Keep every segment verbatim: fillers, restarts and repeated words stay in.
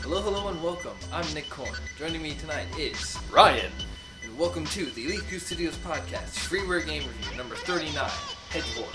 Hello, hello, and welcome. I'm Nick Korn. Joining me tonight is Ryan. And welcome to the Elite Goose Studios podcast, freeware game review number thirty-nine, Hedge Wars.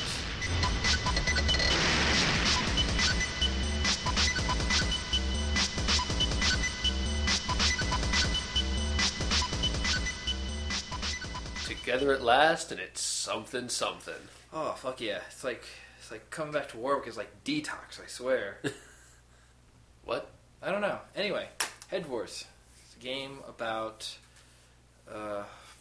Together at last, and it's something something. Oh fuck yeah! It's like it's like coming back to Warwick is like detox. I swear. What? I don't know. Anyway, Hedge Wars. It's a game about uh,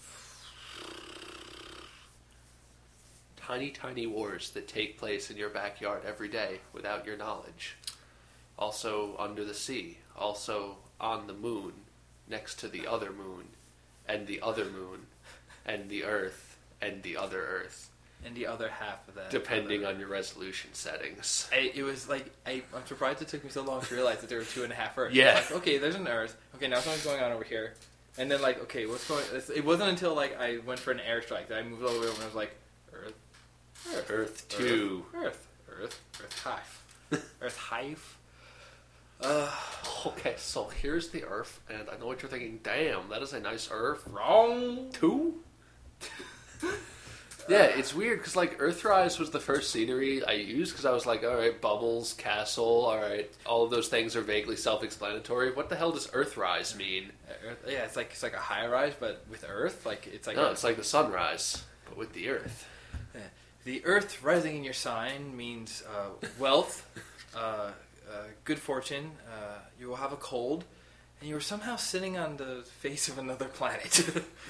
Tiny, tiny wars that take place in your backyard every day without your knowledge. Also under the sea. Also on the moon, next to the other moon, and the other moon, and the Earth, and the other Earth. and the other half of that. Depending other. on your resolution settings. I, it was like I, I'm surprised it took me so long to realize that there were two and a half Earths. Yeah. Like, okay, there's an Earth. Okay, now something's going on over here. And then like, okay, what's going? It wasn't until like I went for an airstrike that I moved all the way over and I was like, Earth, Earth, Earth two. Earth, Earth, Earth hive, Earth hive. Uh, Okay, so here's the Earth, and I know what you're thinking. Damn, that is a nice Earth. wrong. Two? Yeah, it's weird because like Earthrise was the first scenery I used because I was like, all right, bubbles, castle, all right, all of those things are vaguely self-explanatory. What the hell does Earthrise mean? Earth, yeah, it's like it's like a high rise, but with Earth. Like it's like No, a, it's like the sunrise, but with the Earth. yeah. The Earth rising in your sign means uh, wealth, uh, uh, good fortune. Uh, you will have a cold, and you are somehow sitting on the face of another planet.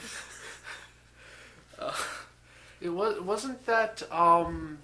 uh, It was wasn't that um.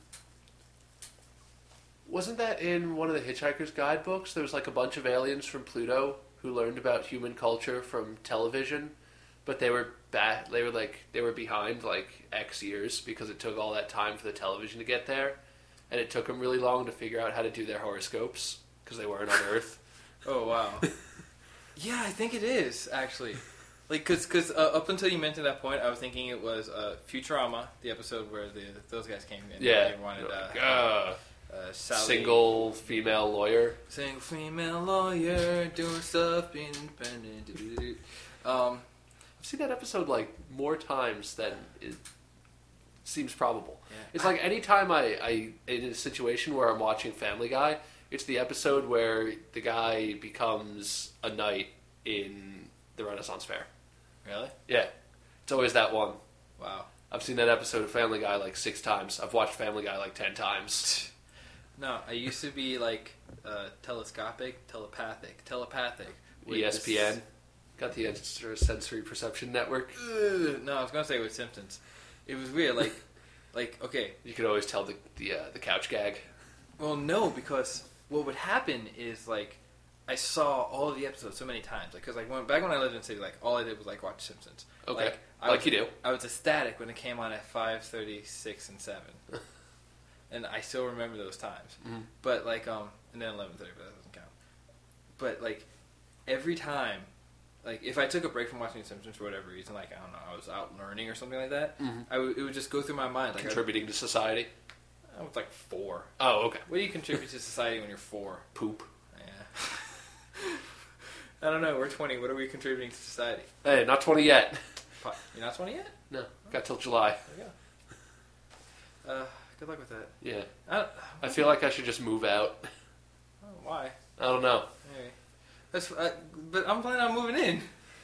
Wasn't that in one of the Hitchhiker's Guidebooks? There was like a bunch of aliens from Pluto who learned about human culture from television, but they were back. They were like they were behind like X years because it took all that time for the television to get there, and it took them really long to figure out how to do their horoscopes because they weren't on Earth. oh wow. Yeah, I think it is actually. Like, cause, cause uh, up until you mentioned that point, I was thinking it was uh, Futurama, the episode where the those guys came in. Yeah, they wanted uh, like, uh, uh, Sally, single female lawyer. single female lawyer doing stuff independent. Um, I've seen that episode like more times than it seems probable. Yeah. It's like anytime I, I in a situation where I'm watching Family Guy, it's the episode where the guy becomes a knight in the Renaissance Fair. really? Yeah, it's always that one. Wow. I've seen that episode of Family Guy like six times. I've watched Family Guy like ten times. No, I used to be like uh, telescopic, telepathic, telepathic. with E S P N this- got the Extra Sensory Perception Network. Ugh, no, I was gonna say with Simpsons. It was weird. Like, like okay. You could always tell the the uh, the couch gag. Well, no, because what would happen is like I saw all of the episodes so many times. Like, cause like when, back when I lived in the city, like all I did was like watch Simpsons. Okay, Like, I like was, you do. I was ecstatic when it came on at five thirty, six, and seven, and I still remember those times. Mhm. But like, um, and then eleven thirty, but that doesn't count. But like, every time, like if I took a break from watching The Simpsons for whatever reason, like I don't know, I was out learning or something like that, Mhm. I w- it would just go through my mind. Like Contributing to society. I, I was like four. Oh, okay. What do you contribute to society when you're four? Poop. Yeah. I don't know. We're twenty. What are we contributing to society? Hey, not twenty yet. Po- You're not twenty yet? No, got till July. There you go. Uh, good luck with that. Yeah, I, I feel like I should just move out. oh, why? I don't know. Anyway, that's. Uh, but I'm planning on moving in.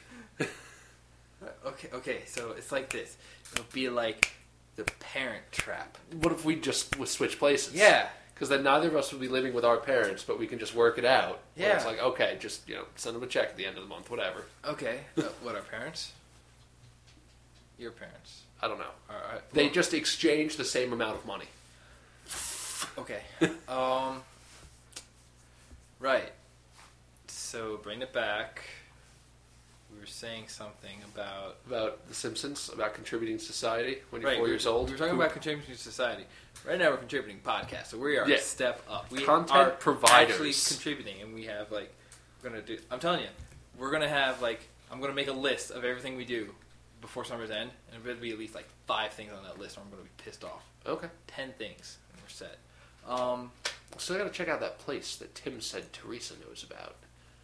okay. Okay. So it's like this. It'll be like the Parent Trap. What if we just would switch places? Yeah. Because then neither of us would be living with our parents, but we can just work it out. Where Yeah. It's like, okay, just, you know, send them a check at the end of the month, whatever. Okay. Uh, what, our parents? Your parents. I don't know. All right. They well, just exchange the same amount of money. Okay. um. Right. So bring it back. We were saying something about About The Simpsons, about contributing to society when you're right. four we, years old. We were talking Who- about contributing to society. Right now we're contributing podcasts, so we are Yeah. a step up. We Content are providers. actually contributing, and we have like we're gonna do. I'm telling you, we're gonna have like I'm gonna make a list of everything we do before summer's end, and there'll be at least like five things on that list, or I'm gonna be pissed off. Okay. Ten things, and we're set. Um. So I gotta check out that place that Tim said Teresa knows about.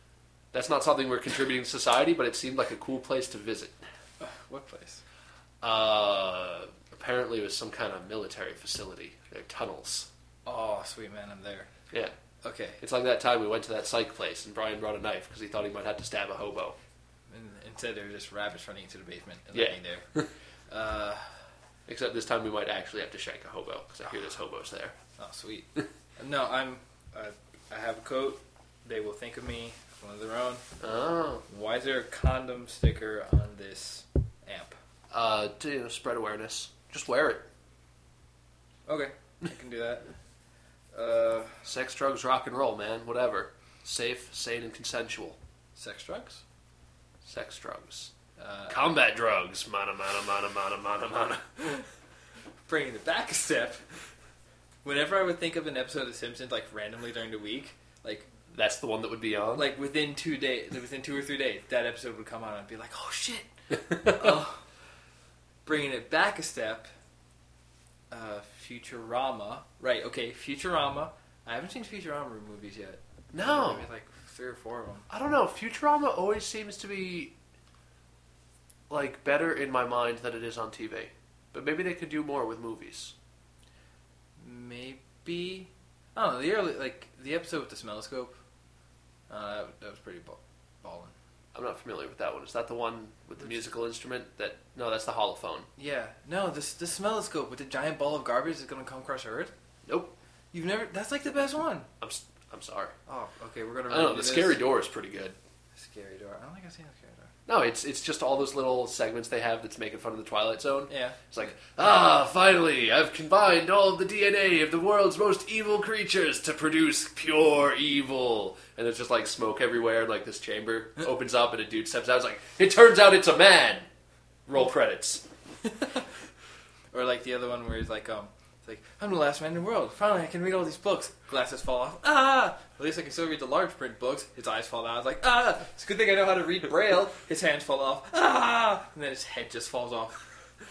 That's not something we're contributing to society, but it seemed like a cool place to visit. Uh, what place? Uh, apparently it was some kind of military facility. They're tunnels. Oh, sweet man, I'm there. Yeah. Okay. It's like that time we went to that psych place and Brian brought a knife because he thought he might have to stab a hobo. And instead, there were just rabbits running into the basement and Yeah. living there. uh, Except this time we might actually have to shank a hobo because I hear there's hobos there. oh, sweet. no, I'm. Uh, I have a coat. They will think of me as one of their own. Oh. Why is there a condom sticker on this amp? Uh, to you know, spread awareness. Just wear it. Okay, I can do that. Uh, Sex, drugs, rock and roll, man. Whatever. Safe, sane, and consensual. sex drugs? Sex, drugs. Uh, Combat drugs. Mana, mana, mana, mana, mana, mana. Bringing it back a step. Whenever I would think of an episode of The Simpsons, like randomly during the week, like That's the one that would be on? like within two days, within two or three days, that episode would come on and I'd be like, oh shit. oh. Bringing it back a step. Uh, Futurama. Right, okay, Futurama. I haven't seen Futurama movies yet. No. Maybe like three or four of them. I don't know. Futurama always seems to be like better in my mind than it is on T V. But maybe they could do more with movies. Maybe. I don't know, the early, like, the episode with the smelloscope, uh, that, that was pretty ball- ballin'. I'm not familiar with that one. Is that the one with the musical instrument? That No, that's the holophone. Yeah. No, this the smelloscope with the giant ball of garbage that's going to come across Earth. Nope. You've never... That's like the best one. I'm s- I'm sorry. Oh, okay, we're going to... I don't know. The Scary Door is pretty good. Scary Door. I don't think I've seen the Scary Door. No, it's it's just all those little segments they have that's making fun of the Twilight Zone. Yeah. It's like, ah, finally, I've combined all of the D N A of the world's most evil creatures to produce pure evil. And there's just like smoke everywhere, like this chamber opens up and a dude steps out. It's like, it turns out it's a man. Roll credits. Or like the other one where he's like, um, it's like, I'm the last man in the world. Finally, I can read all these books. Glasses fall off. Ah! At least I can still read the large print books. His eyes fall out. It's like, ah! It's a good thing I know how to read Braille. His hands fall off. Ah! And then his head just falls off.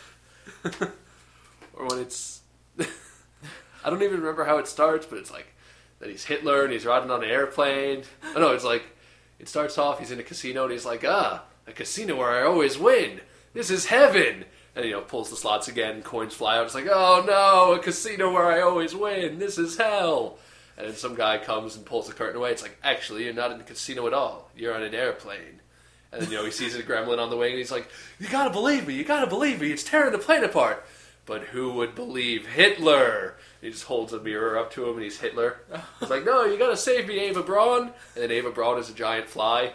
Or when it's... I don't even remember how it starts, but it's like that he's Hitler and he's riding on an airplane. Oh no, it's like, it starts off, he's in a casino and he's like, ah, a casino where I always win. This is heaven. And, you know, pulls the slots again, coins fly out. It's like, oh no, a casino where I always win. This is hell. And then some guy comes and pulls the curtain away. It's like, actually, you're not in a casino at all. You're on an airplane. And then, you know, he sees a gremlin on the wing and he's like, you gotta believe me, you gotta believe me. It's tearing the plane apart. But who would believe Hitler? He just holds a mirror up to him and he's Hitler. He's like, no, you gotta save me, Ava Braun. And then Ava Braun is a giant fly.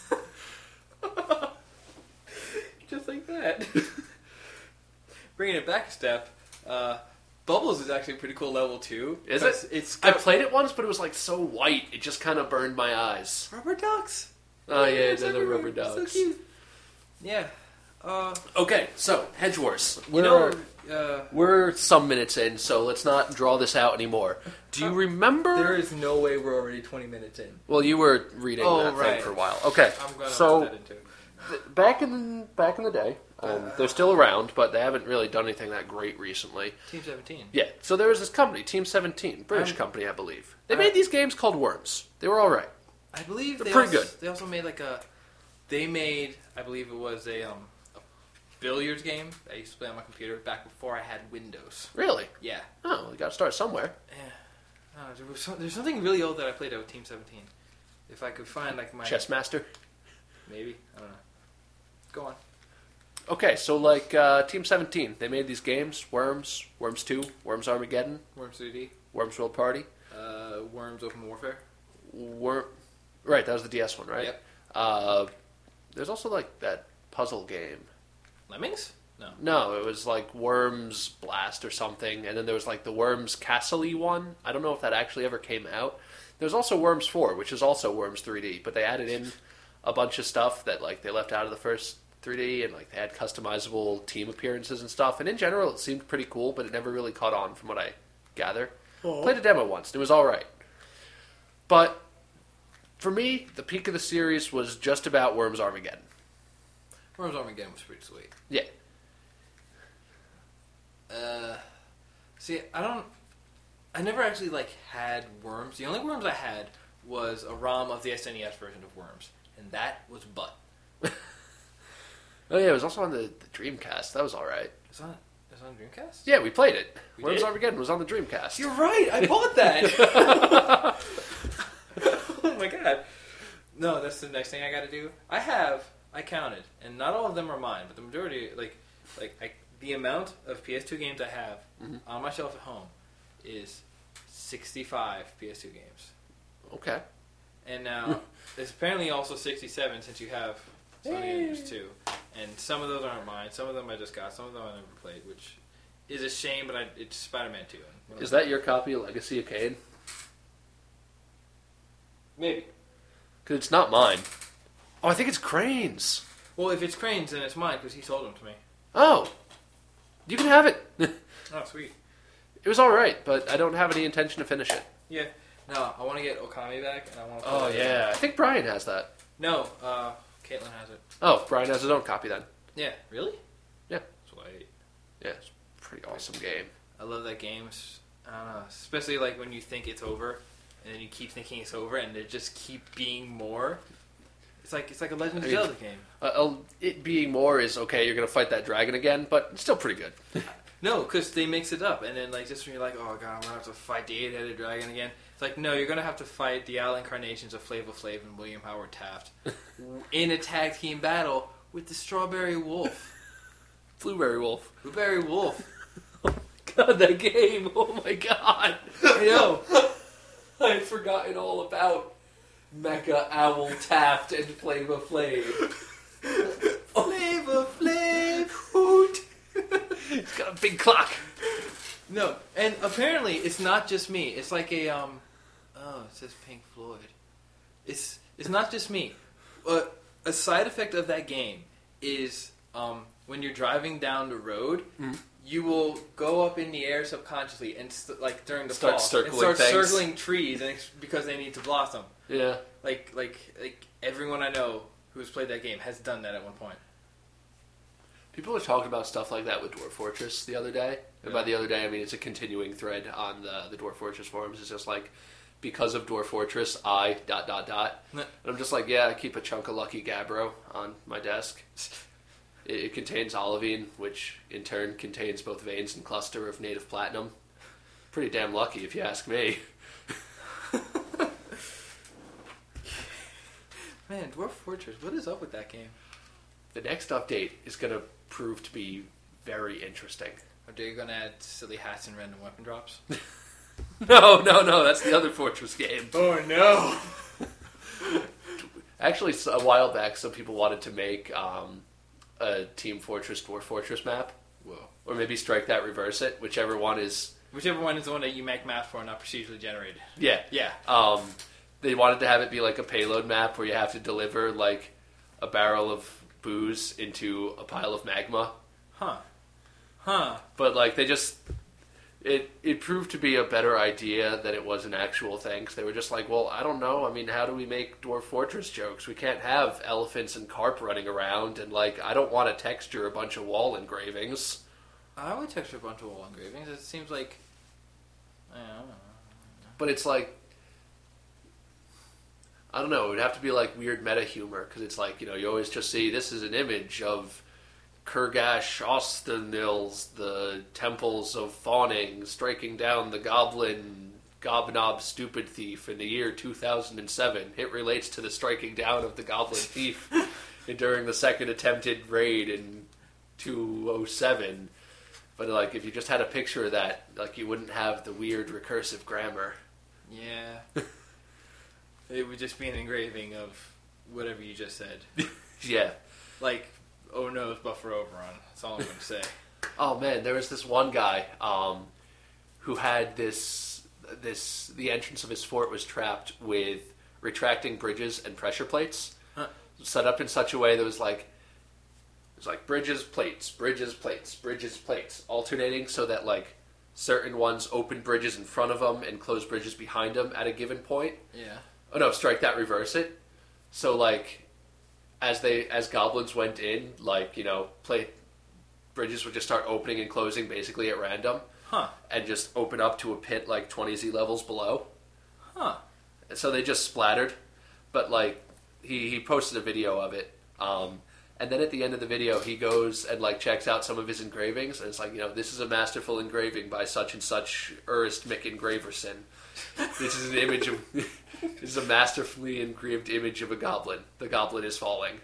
Just like that. Bringing it back a step, uh, Bubbles is actually a pretty cool level too. Is it? It's I got played it once, but it was like so white, it just kind of burned my eyes. rubber ducks. Oh yeah, it's they're the everywhere. rubber ducks. So cute. Yeah. Uh, Okay, so Hedge Wars. you We're, know, uh, we're some minutes in, so let's not draw this out anymore. Do you remember? there is no way we're already twenty minutes in. Well, you were reading Oh, that right. thing for a while. Okay, I'm gonna so put that into it. th- back in back in the day, um, they're still around, but they haven't really done anything that great recently. Team seventeen. Yeah, so there was this company, Team seventeen, British I'm- company, I believe. They I- made these games called Worms. They were all right. I believe They're they pretty also, good. They also made like a. They made, I believe it was a um, a billiards game I used to play on my computer back before I had Windows. Really? Yeah. Oh, we got to start somewhere. Yeah. Uh, there was some, there's something really old that I played out with Team seventeen. If I could find like my Chess Master. maybe I don't know. Go on. Okay, so like uh, Team seventeen, they made these games: Worms, Worms two, Worms Armageddon, Worms three D. Worms World Party, Uh, Worms Open Warfare. Worm. Right, that was the D S one, right? Yep. Uh, there's also like that puzzle game. Lemmings? No. No, it was like Worms Blast or something, and then there was like the Worms Castle-y one. I don't know if that actually ever came out. There's also Worms four, which is also Worms three D, but they added in a bunch of stuff that like they left out of the first three D, and like they had customizable team appearances and stuff. And in general, it seemed pretty cool, but it never really caught on, from what I gather. Oh. Played a demo once, and it was all right. But for me, the peak of the series was just about Worms Armageddon. Worms Armageddon was pretty sweet. Yeah. Uh, see, I don't. I never actually like had Worms. The only Worms I had was a ROM of the S N E S version of Worms, and that was Butt. Oh yeah, it was also on the, the Dreamcast. That was all right. It's on. It's on Dreamcast. Yeah, we played it. We Worms did? Armageddon was on the Dreamcast. You're right. I bought that. Oh my god. No, that's the next thing I got to do. I have. I counted, and not all of them are mine, but the majority, like, like I, the amount of P S two games I have mm-hmm. on my shelf at home is sixty-five P S two games. Okay. And now there's apparently also sixty-seven since you have Sony games too. And some of those aren't mine. Some of them I just got. Some of them I never played, which is a shame. But I, it's Spider-Man two. Is that your copy of Legacy of Kain? Maybe. Because it's not mine. Oh, I think it's Crane's. Well, if it's Crane's, then it's mine because he sold them to me. Oh, you can have it. Oh, sweet. It was all right, but I don't have any intention to finish it. Yeah. No, I want to get Okami back, and I want to. Oh yeah, I think Brian has that. No, uh, Caitlin has it. Oh, Brian has his own copy then. Yeah. Really? Yeah. Sweet. Yeah, it's a pretty awesome game. I love that game. It's, I don't know, especially like when you think it's over, and then you keep thinking it's over, and there just keep being more. It's like it's like a Legend of I mean, Zelda game. Uh, uh, it being more is okay. You're gonna fight that dragon again, but it's still pretty good. No, because they mix it up, and then like just when you're like, oh god, I'm gonna have to fight the eight-headed dragon again. It's like, no, you're gonna have to fight the Al incarnations of Flavor Flav and William Howard Taft in a tag team battle with the Strawberry Wolf, Blueberry Wolf. Blueberry Wolf. God, that game! Oh my god! I know. I had forgotten all about Mecha Owl Taft and Flavor Flav. Flavor Flav. Hoot! He's got a big clock. No, and apparently it's not just me. It's like a um. Oh, it says Pink Floyd. It's it's not just me. Uh, a side effect of that game is um when you're driving down the road, mm-hmm. you will go up in the air subconsciously and st- like during the start fall circling and start things. circling trees and ex- because they need to blossom. Yeah. Like like like everyone I know who's played that game has done that at one point. People were talking about stuff like that with Dwarf Fortress the other day. And yeah. by the other day, I mean it's a continuing thread on the, the Dwarf Fortress forums. It's just like, because of Dwarf Fortress, I dot dot dot. And I'm just like, yeah, I keep a chunk of Lucky Gabbro on my desk. It, it contains olivine, which in turn contains both veins and cluster of native platinum. Pretty damn lucky, if you ask me. Man, Dwarf Fortress, what is up with that game? The next update is going to prove to be very interesting. Are they going to add silly hats and random weapon drops? No, no, no. That's the other Fortress game. Oh, no. Actually, a while back, some people wanted to make um, a Team Fortress Dwarf Fortress map. Whoa. Or maybe strike that, reverse it. Whichever one is... Whichever one is the one that you make maps for, not procedurally generated. Yeah. Yeah. Um, they wanted to have it be like a payload map where you have to deliver like a barrel of booze into a pile of magma. Huh. Huh. But like they just it it proved to be a better idea than it was an actual thing. Cause they were just like, well, I don't know. I mean, how do we make Dwarf Fortress jokes? We can't have elephants and carp running around, and like I don't want to texture a bunch of wall engravings. I would texture a bunch of wall engravings. It seems like I don't know. But it's like I don't know, it would have to be like weird meta humor, because it's like, you know, you always just see this is an image of Kurgash Ostenils, the temples of fawning, striking down the goblin Gobnob stupid thief in the year two thousand seven. It relates to the striking down of the goblin thief during the second attempted raid in two thousand seven. But like, if you just had a picture of that, like, you wouldn't have the weird recursive grammar. Yeah. It would just be an engraving of whatever you just said. Yeah. Like, oh no, it's Buffer Oberon. That's all I'm going to say. Oh man, there was this one guy um, who had this, this, the entrance of his fort was trapped with retracting bridges and pressure plates. Huh. Set up in such a way that was like, it was like bridges, plates, bridges, plates, bridges, plates, alternating so that like certain ones open bridges in front of them and close bridges behind them at a given point. Yeah. Oh no, strike that, reverse it. So like, as they as goblins went in, like, you know, play bridges would just start opening and closing basically at random. Huh. And just open up to a pit like twenty Z levels below. Huh. And so they just splattered. But like, he he posted a video of it. Um, and then at the end of the video, he goes and like checks out some of his engravings, and it's like, you know, this is a masterful engraving by such and such Ernest McEngraverson. This is an image of this is a masterfully engraved image of a goblin. The goblin is falling.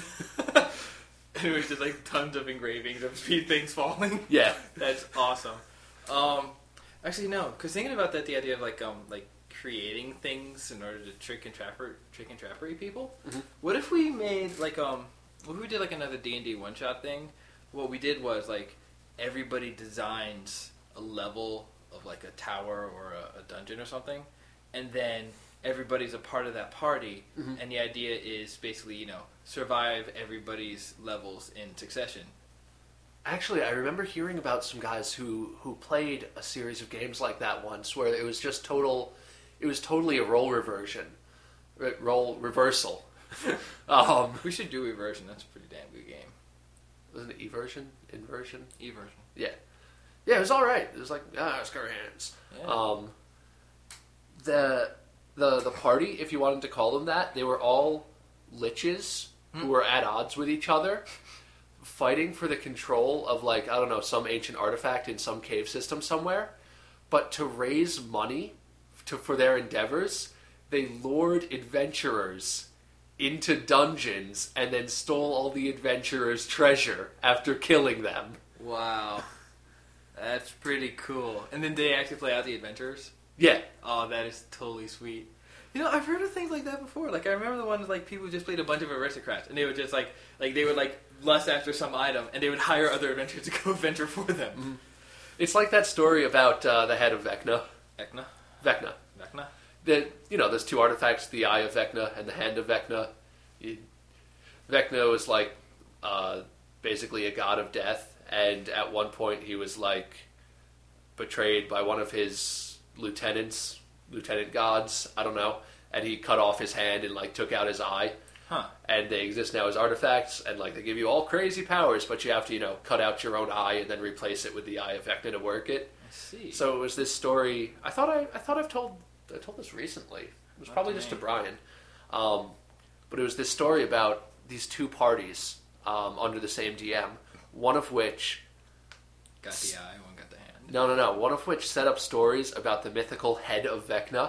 It was just like tons of engravings of things falling. Yeah, that's awesome. Um, actually, no, because thinking about that, the idea of like um like creating things in order to trick and trapper trick and trappery people. Mm-hmm. What if we made like um what if we did like another D and D one shot thing? What we did was like everybody designs a level of like a tower or a, a dungeon or something, and then everybody's a part of that party, mm-hmm. and the idea is basically, you know, survive everybody's levels in succession. Actually, I remember hearing about some guys who, who played a series of games like that once, where it was just total, it was totally a role reversion, role reversal. um, we should do Eversion. That's a pretty damn good game. Wasn't it Eversion? Inversion? Eversion. Yeah. Yeah, it was alright. It was like, ah, scare hands. Yeah. Um, the, the, the party, if you wanted to call them that, they were all liches hmm. who were at odds with each other, fighting for the control of, like, I don't know, some ancient artifact in some cave system somewhere. But to raise money to, for their endeavors, they lured adventurers into dungeons and then stole all the adventurers' treasure after killing them. Wow. That's pretty cool. And then they actually play out the adventurers? Yeah. Oh, that is totally sweet. You know, I've heard of things like that before. Like, I remember the ones, like, people just played a bunch of aristocrats, and they would just, like, like they would, like, lust after some item, and they would hire other adventurers to go adventure for them. Mm-hmm. It's like that story about uh, the head of Vecna. Vecna? Vecna. Vecna? The, you know, there's two artifacts, the Eye of Vecna and the Hand of Vecna. You, Vecna was, like, uh, basically a god of death, and at one point he was, like, betrayed by one of his lieutenants, lieutenant gods, I don't know, and he cut off his hand and, like, took out his eye. Huh. And they exist now as artifacts, and, like, they give you all crazy powers, but you have to, you know, cut out your own eye and then replace it with the Eye of Vecna to work it. I see. So it was this story, I thought I, I thought I've told, I told this recently. It was probably Not just to to Brian. Um, but it was this story about these two parties um, under the same D M, one of which... Got the eye, one got the hand. No, no, no. One of which set up stories about the mythical head of Vecna.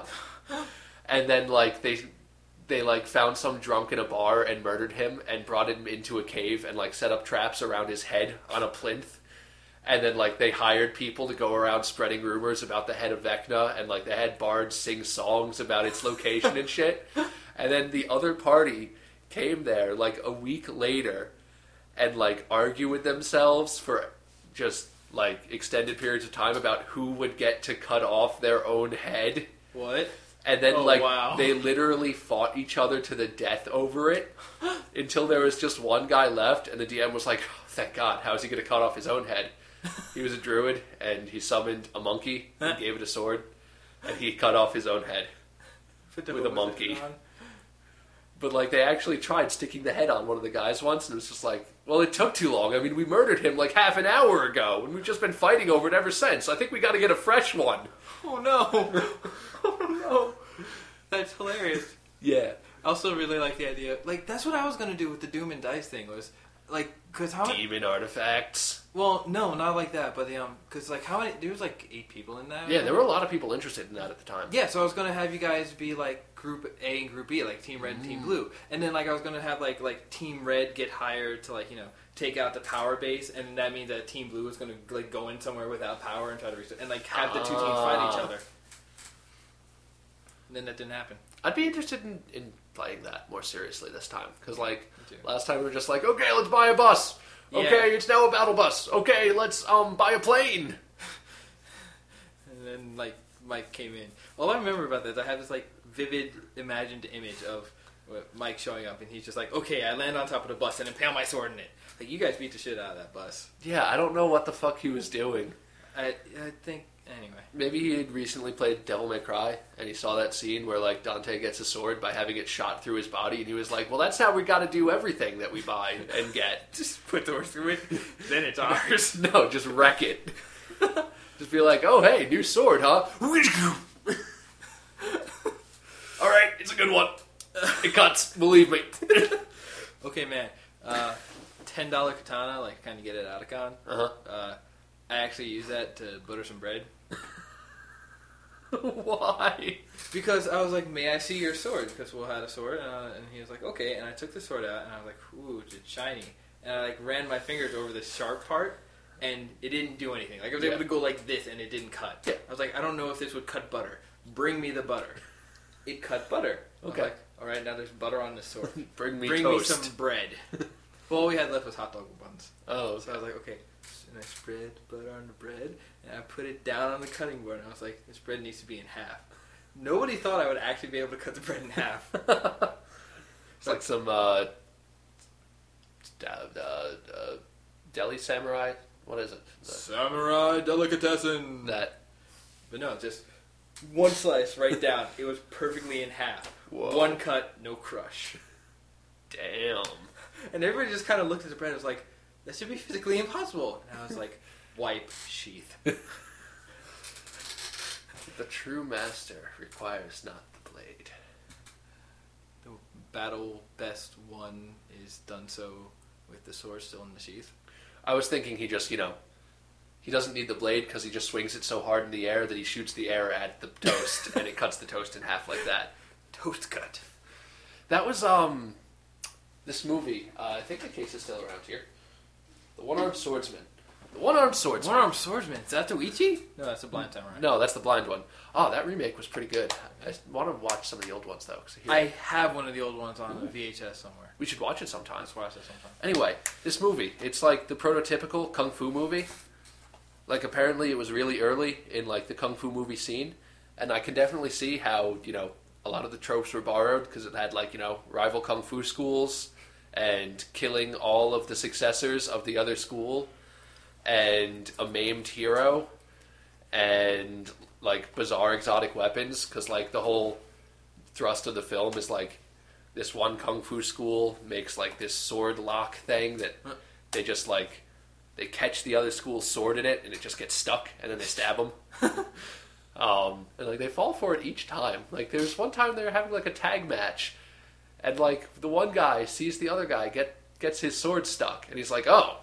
And then, like, they... They, like, found some drunk in a bar and murdered him and brought him into a cave and, like, set up traps around his head on a plinth. And then, like, they hired people to go around spreading rumors about the head of Vecna, and, like, they had bards sing songs about its location and shit. And then the other party came there, like, a week later and, like, argue with themselves for just, like, extended periods of time about who would get to cut off their own head. What? And then, oh, like, wow. they literally fought each other to the death over it until there was just one guy left, and the D M was like, oh, thank God, how is he going to cut off his own head? He was a druid, and he summoned a monkey and gave it a sword, and he cut off his own head with a monkey. But, like, they actually tried sticking the head on one of the guys once, and it was just like, well, it took too long. I mean, we murdered him, like, half an hour ago, and we've just been fighting over it ever since. I think we got to get a fresh one. Oh, no. Oh, no. That's hilarious. Yeah. I also really like the idea. Like, that's what I was going to do with the Doom and Dice thing, was, like, because how many... Demon artifacts. Well, no, not like that, but the, um, because, like, how many... There was, like, eight people in that. Yeah, there were a lot of people interested in that at the time. Yeah, so I was going to have you guys be, like, Group A and Group B, like, Team Red and Team Blue. And then, like, I was going to have, like, like Team Red get hired to, like, you know, take out the power base, and that means that Team Blue is going to, like, go in somewhere without power and try to restore... And, like, have the two teams fight each other. And then that didn't happen. I'd be interested in, in playing that more seriously this time. Because, like, last time we were just like, okay, let's buy a bus. Okay, yeah. It's now a battle bus. Okay, let's um buy a plane. And then, like, Mike came in. All I remember about this, I have this, like, vivid imagined image of Mike showing up, and he's just like, okay, I land on top of the bus and impale my sword in it. Like, you guys beat the shit out of that bus. Yeah, I don't know what the fuck he was doing. I I think... Anyway. Maybe he had recently played Devil May Cry, and he saw that scene where, like, Dante gets a sword by having it shot through his body, and he was like, well, that's how we gotta do everything that we buy and get. Just put doors through it, then it's ours. No, just wreck it. Just be like, oh, hey, new sword, huh? Alright, it's a good one. It cuts, believe me. Okay, man. Uh, ten dollar katana, like kind of get it out of con. Uh-huh. Uh, I actually use that to butter some bread. Why? Because I was like, may I see your sword? Because Will had a sword, and, uh, and he was like, okay. And I took the sword out, and I was like, ooh, it's shiny. And I like ran my fingers over the sharp part, and it didn't do anything. Like I was Yeah. able to go like this, and it didn't cut. Yeah. I was like, I don't know if this would cut butter. Bring me the butter. It cut butter. I was Okay. like, all right, now there's butter on this sword. Bring me Bring toast. me some bread. Well, all we had left was hot dog buns. Oh, So I was like, okay. And I spread butter on the bread, and I put it down on the cutting board, and I was like, this bread needs to be in half. Nobody thought I would actually be able to cut the bread in half. It's like some uh, uh, uh, deli samurai. What is it? The- Samurai delicatessen. that. But no, just one slice right down. It was perfectly in half. Whoa. One cut, no crush. Damn. And everybody just kind of looked at the bread and was like, that should be physically impossible. And I was like, wipe, sheath. The true master requires not the blade. The battle best one is done so with the sword still in the sheath. I was thinking he just, you know, he doesn't need the blade because he just swings it so hard in the air that he shoots the air at the toast and it cuts the toast in half like that. Toast cut. That was, um, this movie. Uh, I think the case is still around here. The One-Armed Swordsman. The One-Armed Swordsman. One-armed swordsman. Is that Toichi? No, that's the blind samurai. No, that's the blind one. Oh, that remake was pretty good. I want to watch some of the old ones, though. 'Cause I hear- I have one of the old ones on a V H S somewhere. we should watch it sometime. Let's watch it sometime. Anyway, this movie, it's like the prototypical kung fu movie. Like, apparently it was really early in, like, the kung fu movie scene. And I can definitely see how, you know, a lot of the tropes were borrowed because it had, like, you know, rival kung fu schools and killing all of the successors of the other school and a maimed hero and, like, bizarre exotic weapons because, like, the whole thrust of the film is, like, this one kung fu school makes, like, this sword lock thing that they just, like, they catch the other school's sword in it and it just gets stuck and then they stab them. um, and, like, they fall for it each time. Like, there's one time they're having, like, a tag match and, like, the one guy sees the other guy get gets his sword stuck and he's like, oh.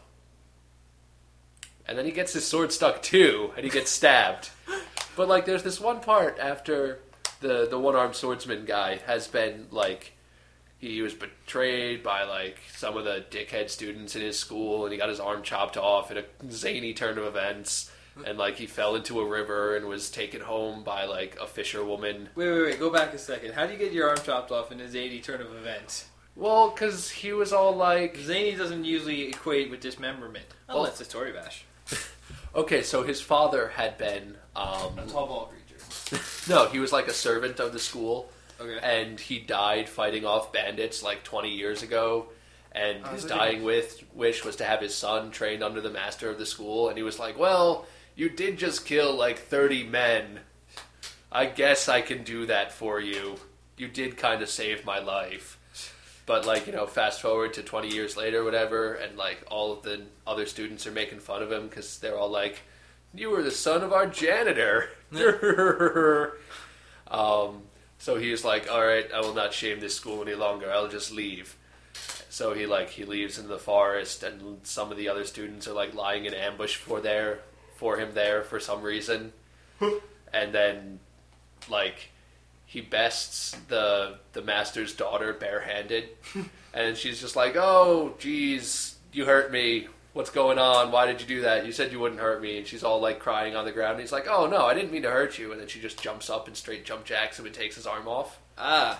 And then he gets his sword stuck too and he gets stabbed. But, like, there's this one part after the, the one-armed swordsman guy has been, like, he was betrayed by, like, some of the dickhead students in his school, and he got his arm chopped off in a zany turn of events, and, like, he fell into a river and was taken home by, like, a fisherwoman. Wait, wait, wait. Go back a second. How do you get your arm chopped off in a zany turn of events? Well, because he was all like... Zany doesn't usually equate with dismemberment. Unless it's Tory Bash. Okay, so his father had been... Um, A tall ball creature. no, he was, like, a servant of the school. Okay. And he died fighting off bandits like twenty years ago. And Oh, his so dying he- with, wish was to have his son trained under the master of the school. And he was like, well, you did just kill like thirty men. I guess I can do that for you. You did kind of save my life. But, like, you know, fast forward to twenty years later, whatever, and, like, all of the other students are making fun of him because they're all like, you were the son of our janitor. um... So he was like, all right, I will not shame this school any longer. I'll just leave. So he like he leaves into the forest, and some of the other students are like lying in ambush for there for him there for some reason. And then like he bests the the master's daughter barehanded, and she's just like, oh, geez, you hurt me. What's going on? Why did you do that? You said you wouldn't hurt me. And she's all, like, crying on the ground. And he's like, oh, no, I didn't mean to hurt you. And then she just jumps up and straight jump jacks him and takes his arm off. Ah.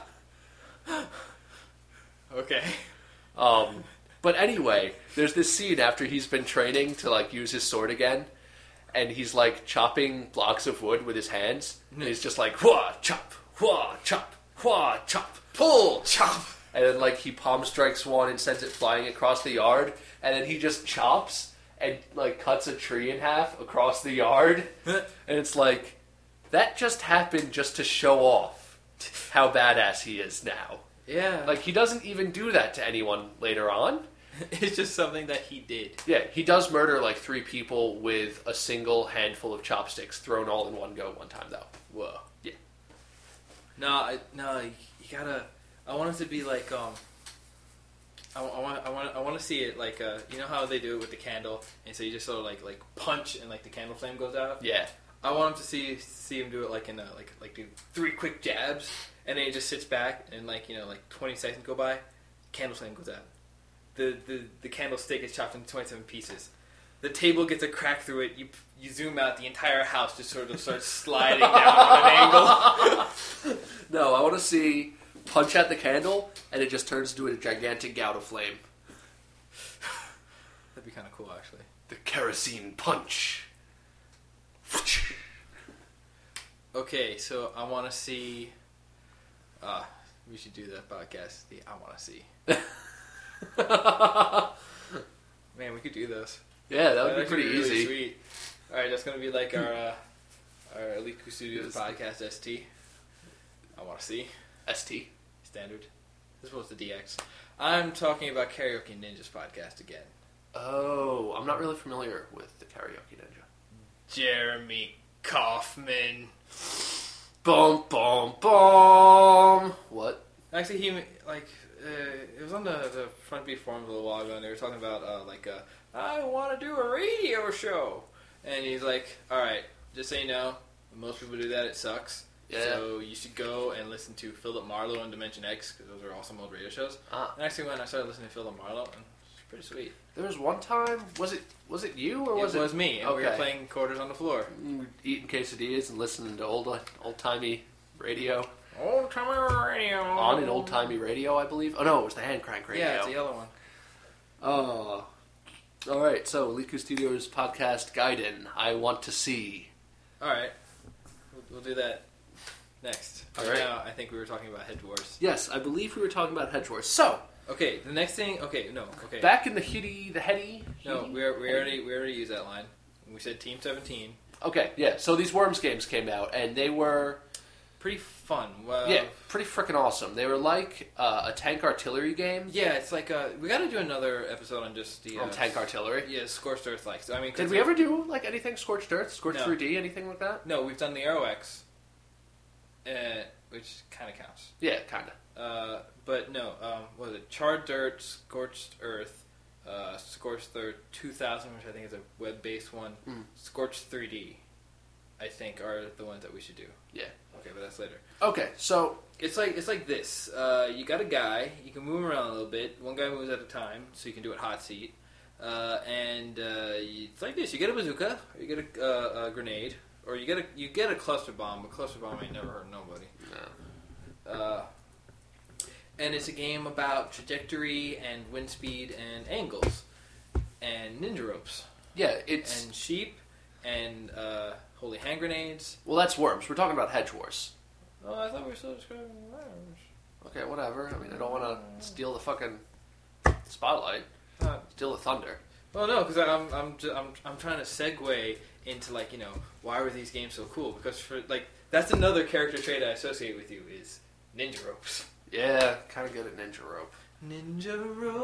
Okay. Um, but anyway, there's this scene after he's been training to, like, use his sword again. And he's, like, chopping blocks of wood with his hands. And he's just like, wha, chop, wha, chop, wha, chop, pull, chop. And then, like, he palm strikes one and sends it flying across the yard. And then he just chops and, like, cuts a tree in half across the yard. And it's like, that just happened just to show off how badass he is now. Yeah. Like, he doesn't even do that to anyone later on. It's just something that he did. Yeah, he does murder, like, three people with a single handful of chopsticks thrown all in one go one time, though. Whoa. Yeah. No, I, no, you gotta... I want it to be like um. I, I want I want I want to see it like uh you know how they do it with the candle, and so you just sort of like like punch and like the candle flame goes out. Yeah. I want him to see see him do it like in a like like do three quick jabs, and then he just sits back and like you know like twenty seconds go by, candle flame goes out. The the the candlestick is chopped into twenty-seven pieces. The table gets a crack through it. You you zoom out. The entire house just sort of starts sliding down at an angle. No, I want to see punch at the candle, and it just turns into a gigantic gout of flame. That'd be kind of cool, actually. The kerosene punch. Okay, so I want to see. Uh, we should do that podcast. The I want to see. Man, we could do those. Yeah, that would That'd be pretty really easy. Sweet. All right, that's gonna be like our uh, our Elite Crew Studios podcast S T. I want to see S T standard. As opposed to D X. I'm talking about Karaoke Ninjas podcast again. Oh, I'm not really familiar with the Karaoke Ninja. Jeremy Kaufman. Boom, boom, boom. What? Actually, he like uh, it was on the the Front Beat forums a little while ago, and they were talking about uh, like uh, I want to do a radio show, and he's like, all right, just so you know, when most people do that, it sucks. Yeah. So you should go and listen to Philip Marlowe and Dimension X, because those are awesome old radio shows. Ah. And actually, when I started listening to Philip Marlowe, and it's pretty sweet. There was one time, was it was it you or was it? it? It was me, and we were Okay. playing quarters on the floor. Mm, eating quesadillas and listening to old old timey radio. Old timey radio. On an old timey radio, I believe. Oh no, it was the hand crank radio. Yeah, it's a yellow one. Oh. All right, so Liku Studios podcast Gaiden. I want to see. All right, we'll, we'll do that next. All Right right. now, I think we were talking about Hedge Wars. Yes, I believe we were talking about Hedge Wars. So Okay, the next thing. Okay, no. Okay. back in the hitty, the heady. No, heady- we are, we already we already used that line. We said Team seventeen. Okay, yeah. So these Worms games came out, and they were Pretty fun. Well, yeah, pretty freaking awesome. They were like uh, a tank artillery game. Yeah, it's like uh, we got to do another episode on just the uh, On tank artillery. Yeah, Scorched Earth like. So, I mean, 'cause Did we like- ever do like anything Scorched Earth, Scorched No. three D, anything like that? No, we've done the Aero X, uh, which kind of counts. Yeah, kind of. Uh, but no, um, what was it? Charred Dirt, Scorched Earth, uh, Scorched Earth two thousand, which I think is a web-based one. Mm. Scorched three D, I think, are the ones that we should do. Yeah. Okay, but that's later. Okay, so It's like it's like this. Uh, you got a guy. You can move him around a little bit. One guy moves at a time, so you can do it hot seat. Uh, and uh, you- it's like this. You get a bazooka, or you get a, uh, a grenade, or you get a you get a cluster bomb. A cluster bomb ain't never hurt nobody. no. Uh, and it's a game about trajectory and wind speed and angles and ninja ropes Yeah, it's and sheep and uh, holy hand grenades. well, that's Worms. We're talking about Hedge Wars. Oh, I thought we were still describing worms. Okay, whatever. I mean, I don't want to steal the fucking spotlight, Uh, steal the thunder. Well, no, because I'm I'm, ju- I'm I'm trying to segue into like you know why were these games so cool? Because for like that's another character trait I associate with you is ninja ropes. Yeah, kind of good at Ninja Rope. Ninja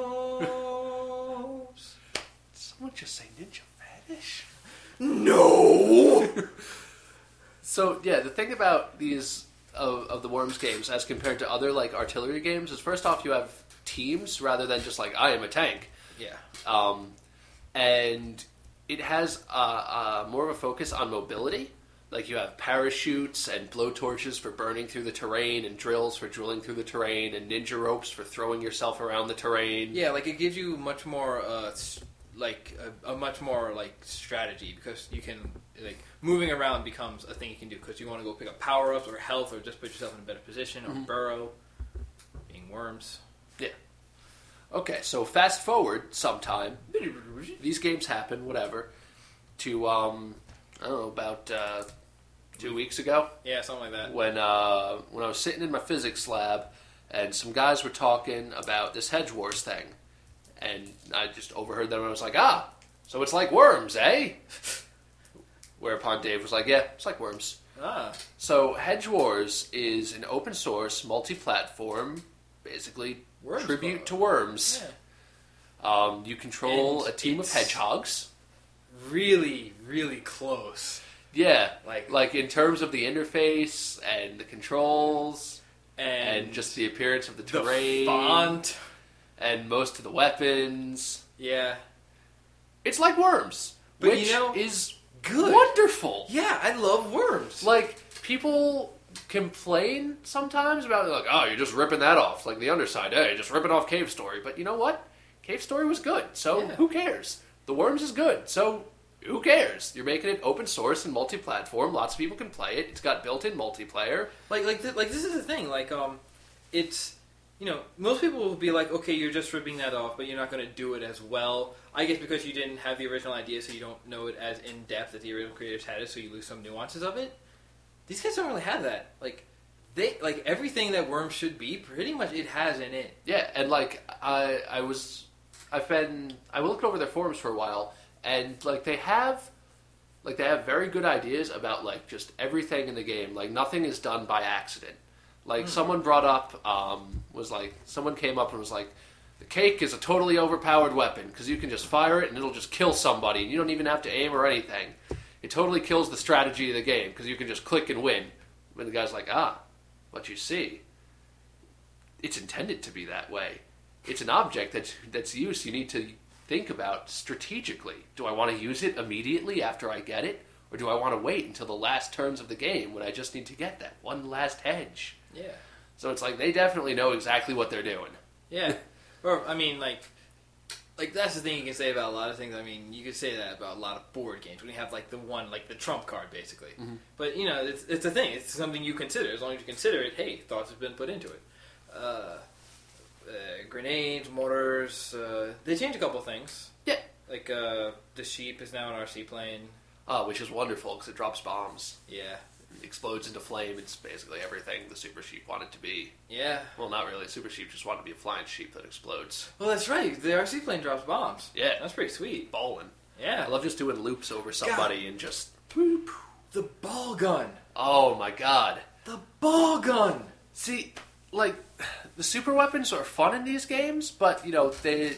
ropes. Did someone just say Ninja Fetish? No. So yeah, the thing about these of, of the Worms games as compared to other like artillery games is first off you have teams rather than just like I am a tank, Yeah. um, and it has uh, uh, more of a focus on mobility. Like you have parachutes and blowtorches for burning through the terrain, and drills for drilling through the terrain, and ninja ropes for throwing yourself around the terrain. Yeah, like it gives you much more, uh, s- like a, a much more like strategy because you can like moving around becomes a thing you can do because you want to go pick up power ups or health or just put yourself in a better position or Mhm. burrow, being worms. Okay, so fast forward sometime. These games happen, whatever. To um, I don't know about uh, two weeks ago. Yeah, something like that. when uh, when I was sitting in my physics lab and some guys were talking about this Hedge Wars thing, and I just overheard them and I was like, ah, so it's like Worms, eh? Whereupon Dave was like, yeah, it's like Worms. Ah, So Hedge Wars is an open source, multi-platform, basically Worms tribute Club. to Worms. yeah. Um, you control And a team of it's- hedgehogs. Really, really close. Yeah, Like, like in terms of the interface and the controls. and, and just the appearance of the the terrain, font, and most of the weapons. Yeah, it's like Worms, but which you know, is good, wonderful. Yeah, I love Worms. Like people complain sometimes about like, oh, you're just ripping that off, like the underside. Hey, just ripping off Cave Story. But you know what? Cave Story was good, so yeah. who cares? The Worms is good, so who cares? You're making it open source and multi-platform. Lots of people can play it. It's got built-in multiplayer. Like, like, th- like this is the thing. Like, um, it's, you know, most people will be like, okay, you're just ripping that off, but you're not going to do it as well. I guess because you didn't have the original idea, so you don't know it as in depth as the original creators had it, so you lose some nuances of it. These guys don't really have that. Like, they, like everything that Worms should be, pretty much it has in it. Yeah, and like I, I was, I've been, I looked over their forums for a while. And, like, they have, like, they have very good ideas about, like, just everything in the game. Like, nothing is done by accident. Like, mm. someone brought up, um, was like, someone came up and was like, the cake is a totally overpowered weapon, because you can just fire it and it'll just kill somebody, and you don't even have to aim or anything. It totally kills the strategy of the game, because you can just click and win. And the guy's like, ah, but you see, it's intended to be that way. It's an object that's, that's used, you need to think about strategically. Do I want to use it immediately after I get it? Or do I want to wait until the last turns of the game when I just need to get that one last hedge? Yeah. So it's like they definitely know exactly what they're doing. Yeah. Or, I mean, like, like that's the thing you can say about a lot of things. I mean, you could say that about a lot of board games when you have, like, the one, like, the trump card, basically. Mm-hmm. But, you know, it's, it's a thing. It's something you consider. As long as you consider it, hey, thoughts have been put into it. Uh... Uh, grenades, mortars, uh, they changed a couple things. Yeah. Like, uh, the sheep is now an R C plane. Oh, which is wonderful, because it drops bombs. Yeah. It explodes into flame. It's basically everything the Super Sheep wanted to be. Yeah. Well, not really. Super Sheep just wanted to be a flying sheep that explodes. Well, that's right. The R C plane drops bombs. Yeah. That's pretty sweet. Bowling. Yeah. I love just doing loops over somebody God. and just... The ball gun. Oh, my God. The ball gun. See, like... The super weapons are fun in these games, but, you know, they...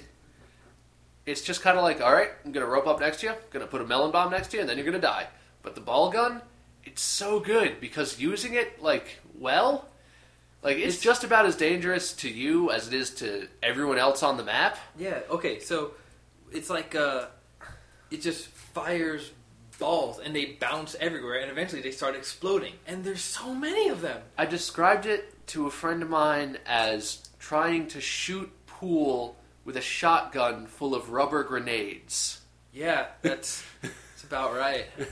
It's just kind of like, all right, I'm going to rope up next to you, going to put a melon bomb next to you, and then you're going to die. But the ball gun, it's so good, because using it, like, well, like, it's, it's just about as dangerous to you as it is to everyone else on the map. Yeah, okay, so it's like, uh, it just fires balls, and they bounce everywhere, and eventually they start exploding. And there's so many of them. I described it to a friend of mine as trying to shoot pool with a shotgun full of rubber grenades. Yeah, that's, that's about right. And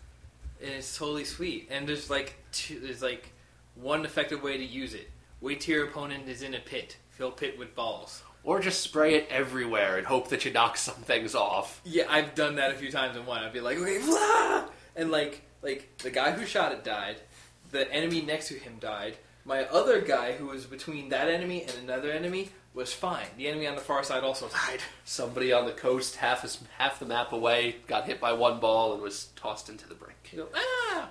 it's totally sweet. And there's like two, there's like one effective way to use it. Wait till your opponent is in a pit. Fill pit with balls. Or just spray it everywhere and hope that you knock some things off. Yeah, I've done that a few times in one. I'd be like, okay, blah! And like, like the guy who shot it died. The enemy next to him died. My other guy, who was between that enemy and another enemy, was fine. The enemy on the far side also died. Somebody on the coast, half as, half the map away, got hit by one ball and was tossed into the brink. You go, ah!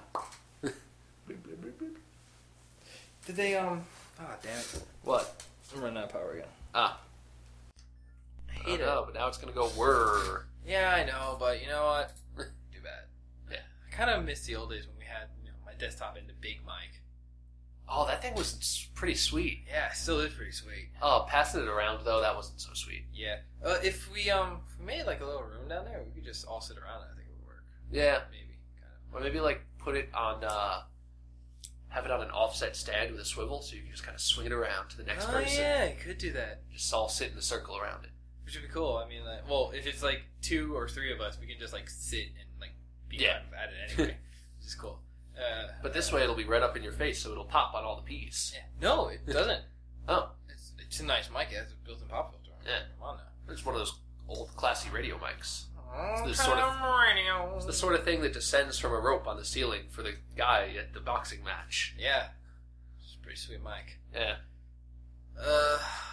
Did they, um... Ah, oh, damn it. What? I'm running out of power again. Ah. I hate oh, it. No, but now it's going to go whirr. Yeah, I know, but you know what? Too bad. Yeah. I kind of miss the old days when we had, you know, my desktop and the big mic. Oh, that thing was pretty sweet. Yeah, it still is pretty sweet. Oh, passing it around, though, that wasn't so sweet. Yeah. Uh, if we um if we made like a little room down there, we could just all sit around it. I think it would work. Yeah. Maybe. Kind of. Or maybe, like, put it on, uh... have it on an offset stand with a swivel, so you can just kind of swing it around to the next oh, person. Oh, yeah, you could do that. Just all sit in a circle around it. Which would be cool. I mean, like, well, if it's like two or three of us, we can just like sit and like be yeah. at it anyway, which is cool. Uh, but this way it'll be right up in your face, so it'll pop on all the P's. Yeah. No, it doesn't. Oh. It's, it's a nice mic. It has a built-in pop filter. Yeah. Come on now. It's one of those old classy radio mics. Oh, it's the sort of radio. It's the sort of thing that descends from a rope on the ceiling for the guy at the boxing match. Yeah. It's a pretty sweet mic. Yeah. Uh...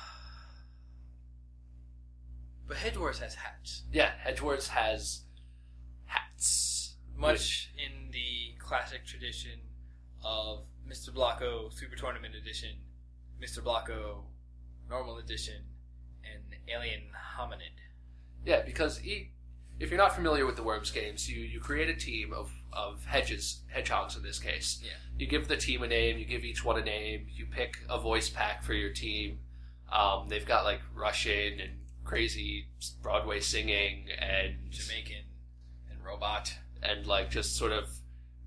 But Hedgeworth has hats. Yeah, Hedgeworth has hats. Much Which... in the classic tradition of Mister Blocko Super Tournament Edition, Mister Blocko Normal Edition, and Alien Hominid. Yeah, because he, if you're not familiar with the Worms games, you, you create a team of, of hedges, hedgehogs in this case. Yeah. You give the team a name, you give each one a name, you pick a voice pack for your team. Um, they've got like Russian and crazy Broadway singing and Jamaican and robot and like just sort of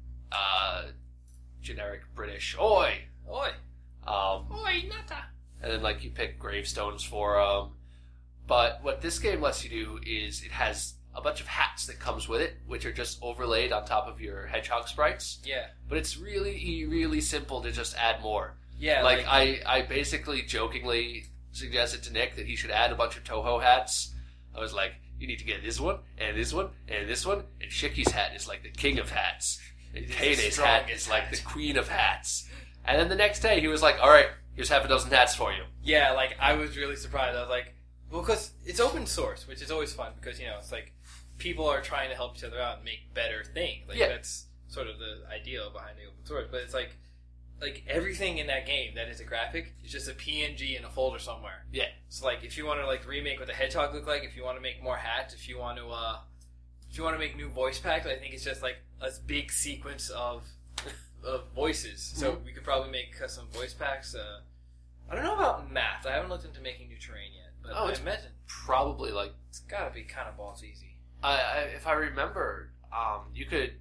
uh, generic British oi, oi, um, oi, nata. And then like you pick gravestones for them. But what this game lets you do is it has a bunch of hats that comes with it, which are just overlaid on top of your hedgehog sprites. Yeah. But it's really, really simple to just add more. Yeah. Like, like I, I basically jokingly suggested to Nick that he should add a bunch of Toho hats. I was like, you need to get this one, and this one, and this one, and Shicky's hat is like the king of hats. And Payday's hat is like the queen of hats. And then the next day he was like, alright, here's half a dozen hats for you. Yeah, like, I was really surprised. I was like, well, because it's open source, which is always fun, because, you know, it's like, people are trying to help each other out and make better things. Like, yeah. That's sort of the ideal behind the open source. But it's like, like, everything in that game that is a graphic is just a P N G in a folder somewhere. Yeah. So, like, if you want to, like, remake what the hedgehog looked like, if you want to make more hats, if you want to, uh, if you want to make new voice packs, I think it's just, like, a big sequence of, of voices. So, mm-hmm. we could probably make custom voice packs. Uh, I don't know about math. I haven't looked into making new terrain yet. But oh, I it's imagine probably, like... It's gotta be kind of balls easy. I, I, if I remember, um, you could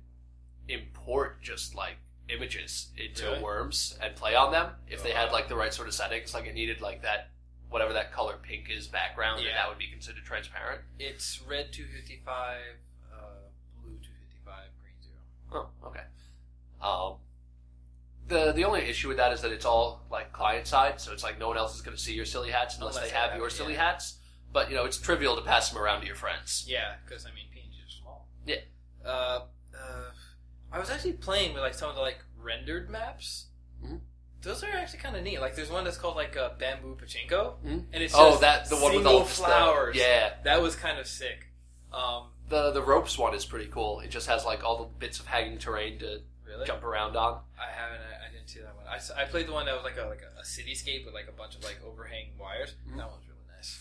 import just, like, images into Really? Worms and play on them if Oh, they had, wow. like, the right sort of settings. Like, it needed, like, that, whatever that color pink is background, Yeah. and that would be considered transparent. It's red two fifty-five, uh, blue two fifty-five, green zero. Oh, okay. Um, the the only issue with that is that it's all, like, client-side, so it's like no one else is going to see your silly hats unless, Unless they they have have your it, silly yeah. hats. But, you know, it's trivial to pass them around to your friends. Yeah, because, I mean, P N Gs are small. Yeah. Uh, uh, I was actually playing with, like, some of the, like, rendered maps. Mm-hmm. Those are actually kind of neat. Like, there's one that's called, like, uh, Bamboo Pachinko. Mm-hmm. And it's Oh, just that, the one with single all just the- flowers. yeah. That was kind of sick. Um, The the ropes one is pretty cool. It just has, like, all the bits of hanging terrain to really? jump around on. I haven't. I, I didn't see that one. I, s- I played the one that was like a like a, a cityscape with like a bunch of like overhang wires. Mm-hmm. That one was really nice.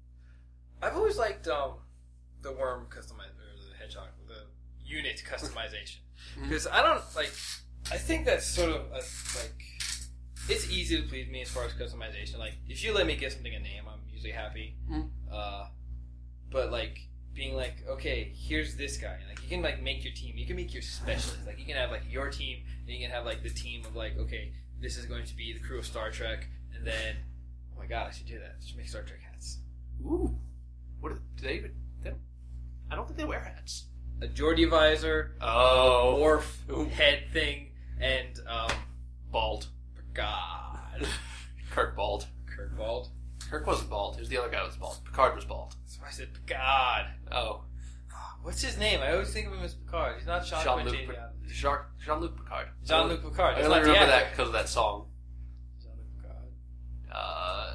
I've always liked um, the worm customize or the hedgehog, the unit customization, because I don't like. I think that's sort of a, like it's easy to please me as far as customization. Like if you let me give something a name, I'm usually happy. Mm-hmm. Uh, but like. Being like, okay, here's this guy. Like, you can like make your team. You can make your specialist. Like, you can have like your team, and you can have like the team of like, okay, this is going to be the crew of Star Trek, and then, oh my god, I should do that. I should make Star Trek hats. Ooh, what do they even? They don't, I don't think they wear hats. A Geordi visor, Oh, a Worf head thing, and um, bald. God, Kirk bald. Kirk bald. Kirk wasn't bald. It was the other guy who was bald. Picard was bald. So I said, God. Oh, What's his name? I always think of him as Picard. He's not Sean Jean-Luc Quintin. P- Jean- Jean-Luc Picard. Jean-Luc Picard. I That's only not the remember actor. that because of that song. Jean-Luc Picard. Uh,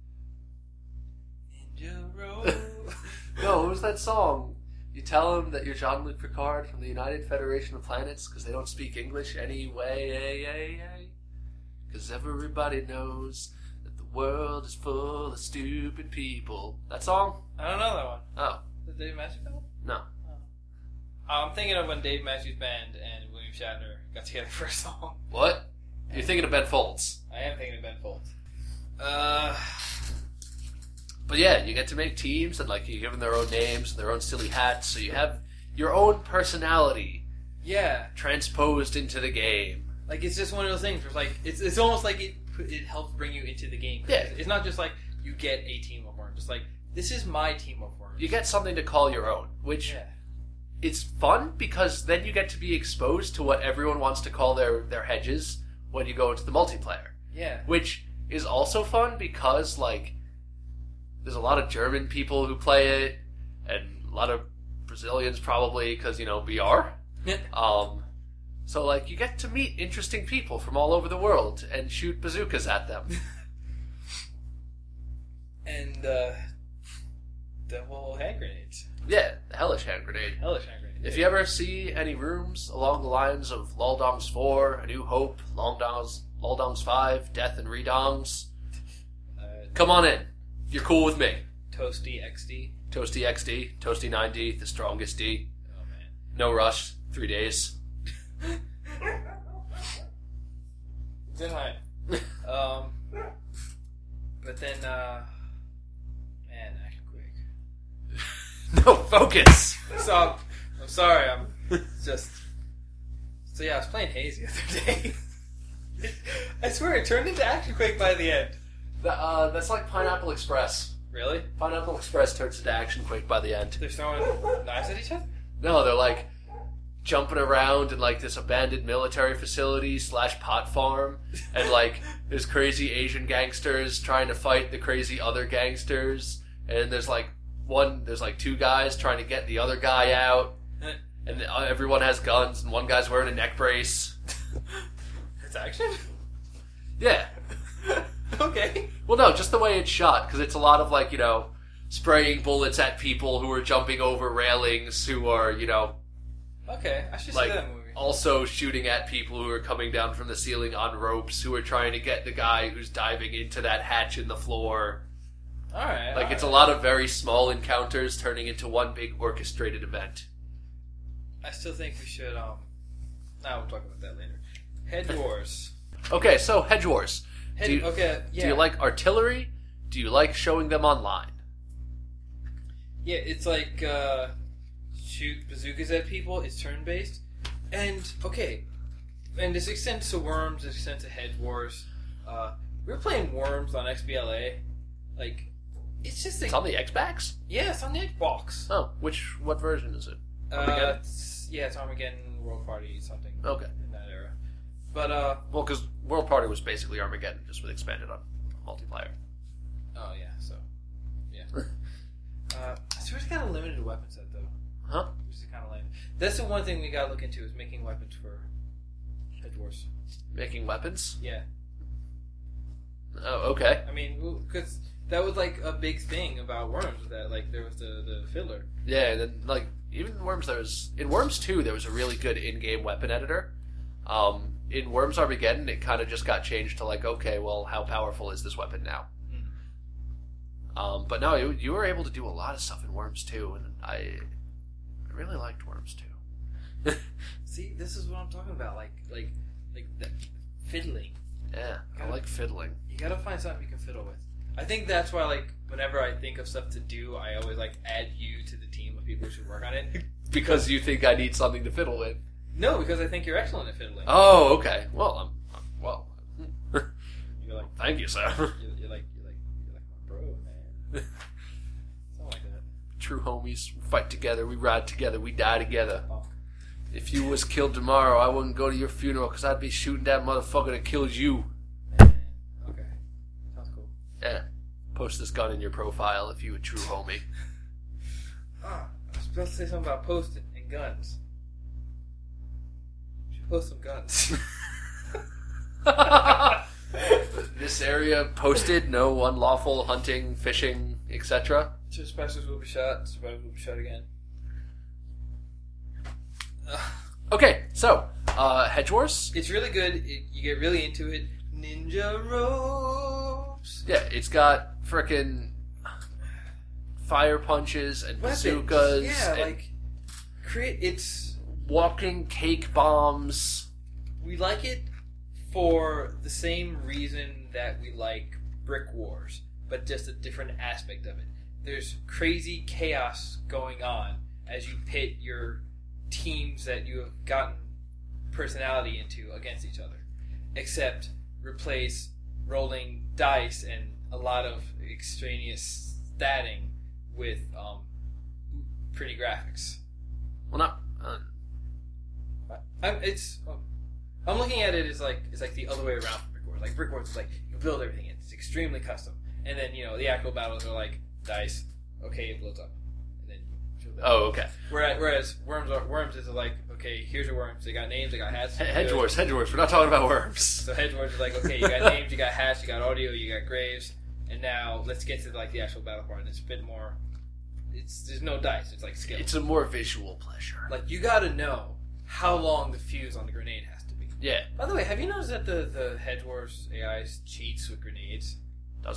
Ninja Road. no, what was that song? You tell them that you're Jean-Luc Picard from the United Federation of Planets because they don't speak English anyway. Because everybody knows that the world is full of stupid people. That song? I don't know that one. Oh, Is it Dave Matthews Band? no. I'm thinking of when Dave Matthews Band and William Shatner got together for a song. What? You're thinking of Ben Folds. I am thinking of Ben Folds. Uh, But yeah, you get to make teams and like you give them their own names and their own silly hats, so you have your own personality yeah, transposed into the game. like it's just one of those things where like it's it's almost like it it helps bring you into the game. Yeah. It's not just like you get a team of worms. It's like this is my team of worms. You get something to call your own, which yeah. it's fun because then you get to be exposed to what everyone wants to call their, their hedges when you go into the multiplayer. Yeah. Which is also fun because, like, there's a lot of German people who play it, and a lot of Brazilians probably, because, you know, B R. Yeah. Um, so, like, you get to meet interesting people from all over the world and shoot bazookas at them. And uh, double hand grenades. Yeah, the hellish hand grenade. Hellish hand grenade. If you ever see any rooms along the lines of Laldong's four, A New Hope, Longdong's, Laldong's five, Death and Redongs, uh, come on in. You're cool with me. Toasty X D. Toasty X D, Toasty nine D, the strongest D. Oh man. No rush, three days. Then I, um, but then, uh, man, action quick. No, focus! So, I'm, I'm sorry, I'm just, so yeah, I was playing Haze the other day. I swear, it turned into Action Quake by the end. The, uh, that's like Pineapple Express. Really? Pineapple Express turns into Action Quake by the end. They're throwing knives at each other? No, they're like jumping around in like this abandoned military facility slash pot farm, and like there's crazy Asian gangsters trying to fight the crazy other gangsters, and there's like one, there's like two guys trying to get the other guy out, and everyone has guns, and one guy's wearing a neck brace. It's action? Yeah. Okay. Well, no, just the way it's shot, because it's a lot of like, you know, spraying bullets at people who are jumping over railings, who are, you know, Okay, I should like see that movie. also shooting at people who are coming down from the ceiling on ropes, who are trying to get the guy who's diving into that hatch in the floor. Alright. Like, all it's right. a lot of very small encounters turning into one big orchestrated event. I still think we should, um, nah, we'll talk about that later. Hedge Wars. Okay, so Hedge Wars. Head, Do you, okay, yeah. do you like artillery? Do you like showing them online? Yeah, it's like, uh, shoot bazookas at people. It's turn-based. And, okay, and this extends to Worms, this extends to Hedge Wars. Uh, we were playing Worms on X B L A. Like, it's just like... It's on the Xbox? Yeah, it's on the Xbox. Oh, which, what version is it? Uh, Armageddon? it's, yeah, it's Armageddon, World Party, something. Okay. In that era. But, uh... Well, because World Party was basically Armageddon, just with expanded on multiplayer. Oh, yeah, so... Yeah. uh, I swear it's got a limited weapon set, though. Huh? Which is kind of lame. That's the one thing we gotta look into, is making weapons for Hedge Wars. Making weapons? Yeah. Oh, okay. I mean, because that was, like, a big thing about Worms, was that, like, there was the, the Fiddler. Yeah, and then, like, even in Worms, there was... In Worms two, there was a really good in-game weapon editor. Um, in Worms Armageddon, it kind of just got changed to, like, okay, well, how powerful is this weapon now? Mm. Um, but no, you, you were able to do a lot of stuff in Worms two, and I, I really liked Worms two. See, this is what I'm talking about, like, like, like, the fiddling. Yeah, I like fiddling. You gotta find something you can fiddle with. I think that's why, like, whenever I think of stuff to do, I always, like, add you to the team of people who should work on it. Because you think I need something to fiddle with. No, because I think you're excellent at fiddling. Oh, okay. Well, I'm, I'm well. You're like, Thank you, sir. you're, you're like, you're like, you're like my bro, man. Something like that. True homies, we fight together, we ride together, we die together. Oh. If you was killed tomorrow, I wouldn't go to your funeral because I'd be shooting that motherfucker that killed you. Man. Okay. Sounds cool. Yeah. Post this gun in your profile if you a true homie. Ah, I was supposed to say something about posting and guns. You should post some guns. This area posted, no unlawful hunting, fishing, et cetera. Trespassers will be shot. Survivors will be shot again. Uh, Okay, so, uh, Hedge Wars? it's really good. It, you get really into it. Ninja ropes. Yeah, it's got frickin' fire punches and Weapons. bazookas. Yeah, and like create. It's walking cake bombs. we like it for the same reason that we like Brick Wars, but just a different aspect of it. There's crazy chaos going on as you pit your teams that you have gotten personality into against each other. Except replace rolling dice and a lot of extraneous statting with um, pretty graphics. Well, not. Uh, I'm, it's I'm looking at it as like it's like the other way around from Brick Wars. Like Brick Wars is like you build everything, it's extremely custom, and then you know the actual battles are like dice. Okay, it blows up, and then you show that. oh, okay. Whereas, whereas worms are worms is like okay, here's your worms. They got names, they got hats. He- Hedge Good. Wars, Hedge Wars. We're not talking about worms. So Hedge Wars is like okay, you got names, you got hats, you got audio, you got graves, and now let's get to like the actual battle part. And it's a bit more. It's there's no dice. It's like skill. It's a more visual pleasure. Like you got to know how long the fuse on the grenade has to be. Yeah. By the way, have you noticed that the, the Hedge Wars A I cheats with grenades? Does it?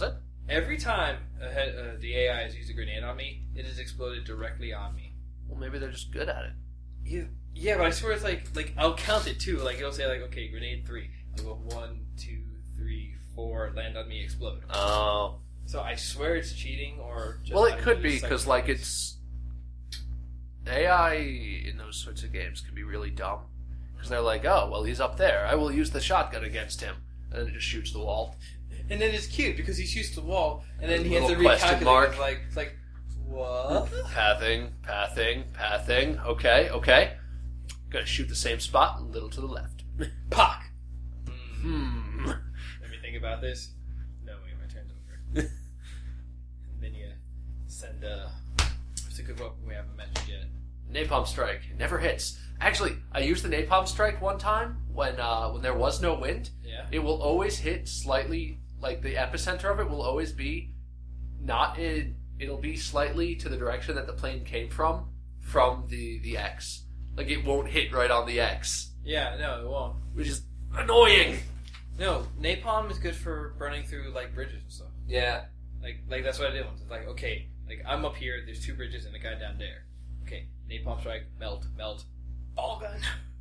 Every time a he- uh, the A I has used a grenade on me, it has exploded directly on me. Well, maybe they're just good at it. Yeah, yeah, but I swear it's like like I'll count it too. Like it'll say like, okay, grenade three. I'll go one, two, three, four, land on me, explode. Oh. So I swear it's cheating or just Well, it how to could be use because psych- like it's A I in those sorts of games can be really dumb because they're like, oh, well, he's up there. I will use the shotgun against him, and then it just shoots the wall. And then it's cute because he shoots the wall, and then he has to Little question recalculate. mark. It's like, it's like, what? Pathing, pathing, pathing. Okay, okay. Gotta shoot the same spot, a little to the left. Pock. Hmm. Let me think about this. No, wait, my turn's over. And then you send uh what's a good weapon we haven't mentioned yet? Napalm strike never hits. Actually, I used the napalm strike one time when uh, when there was no wind. Yeah. It will always hit slightly, like the epicenter of it will always be not in. It'll be slightly to the direction that the plane came from, from the the X. Like it won't hit right on the X, Yeah, no, it won't. which is annoying. No, napalm is good for burning through like bridges and stuff. Yeah. Like like that's what I did once. It's like, okay, like I'm up here, there's two bridges and a guy down there. Okay, napalm strike, melt, melt. Ball gun.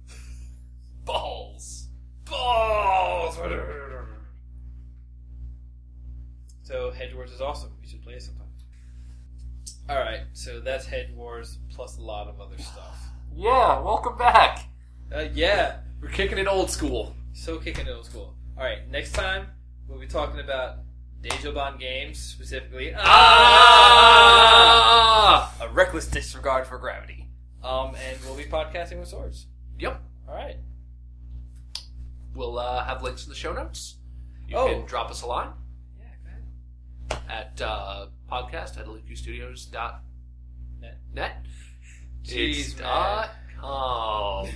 Balls. Balls! So, Hedge Wars is awesome. We should play it sometime. Alright, so that's Hedge Wars plus a lot of other stuff. Yeah. Welcome back. Uh, yeah, We're kicking it old school. so kicking it old school. Alright, next time we'll be talking about Daijoban games, specifically. Ah! A reckless disregard for gravity. Um, and we'll be podcasting with swords. Yep. Alright. We'll uh, have links in the show notes. You Oh. can drop us a line Yeah, go ahead. at uh, podcast at aliku studios dot Net. net. Jeez, It's man. dot com.